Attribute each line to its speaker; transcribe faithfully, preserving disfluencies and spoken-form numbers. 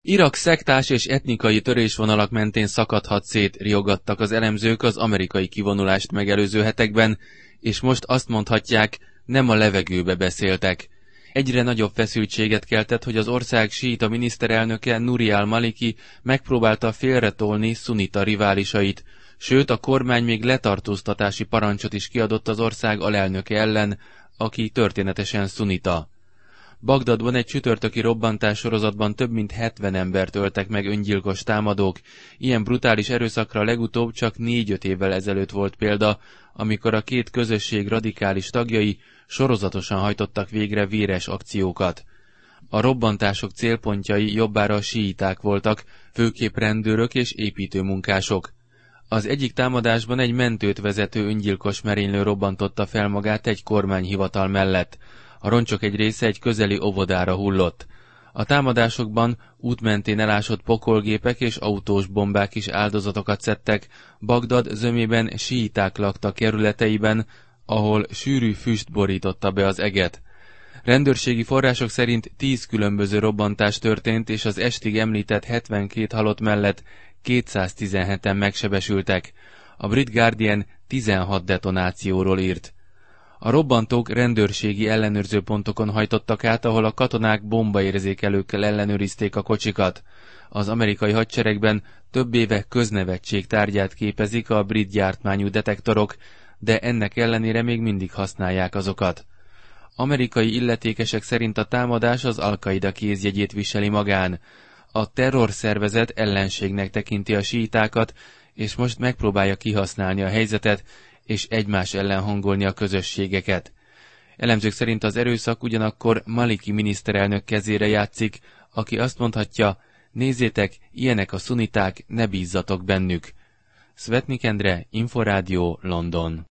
Speaker 1: Irak szektás és etnikai törésvonalak mentén szakadhat szét, riogattak az elemzők az amerikai kivonulást megelőző hetekben, és most azt mondhatják, nem a levegőbe beszéltek. Egyre nagyobb feszültséget keltett, hogy az ország síita miniszterelnöke Nuri al-Maliki megpróbálta félretolni szunita riválisait, sőt a kormány még letartóztatási parancsot is kiadott az ország alelnöke ellen, aki történetesen szunita. Bagdadban egy csütörtöki robbantás sorozatban több mint hetven embert öltek meg öngyilkos támadók. Ilyen brutális erőszakra legutóbb csak négy-öt évvel ezelőtt volt példa, amikor a két közösség radikális tagjai sorozatosan hajtottak végre véres akciókat. A robbantások célpontjai jobbára síiták voltak, főképp rendőrök és építőmunkások. Az egyik támadásban egy mentőt vezető öngyilkos merénylő robbantotta fel magát egy kormányhivatal mellett. A roncsok egy része egy közeli óvodára hullott. A támadásokban útmentén elásott pokolgépek és autós bombák is áldozatokat szedtek, Bagdad zömében síiták laktak kerületeiben, ahol sűrű füst borította be az eget. Rendőrségi források szerint tíz különböző robbantás történt, és az estig említett hetvenkét halott mellett kétszáztizenheten megsebesültek. A brit Guardian tizenhat detonációról írt. A robbantók rendőrségi ellenőrző pontokon hajtottak át, ahol a katonák bombaérzékelőkkel ellenőrizték a kocsikat. Az amerikai hadseregben több éve köznevetség tárgyát képezik a brit gyártmányú detektorok, de ennek ellenére még mindig használják azokat. Amerikai illetékesek szerint a támadás az Al-Qaida kézjegyét viseli magán. A terrorszervezet ellenségnek tekinti a síitákat, és most megpróbálja kihasználni a helyzetet, és egymás ellen hangolni a közösségeket. Elemzők szerint az erőszak ugyanakkor Maliki miniszterelnök kezére játszik, aki azt mondhatja, nézzétek, ilyenek a szuniták, ne bízzatok bennük. Szvetnik Endre, Inforádió, London.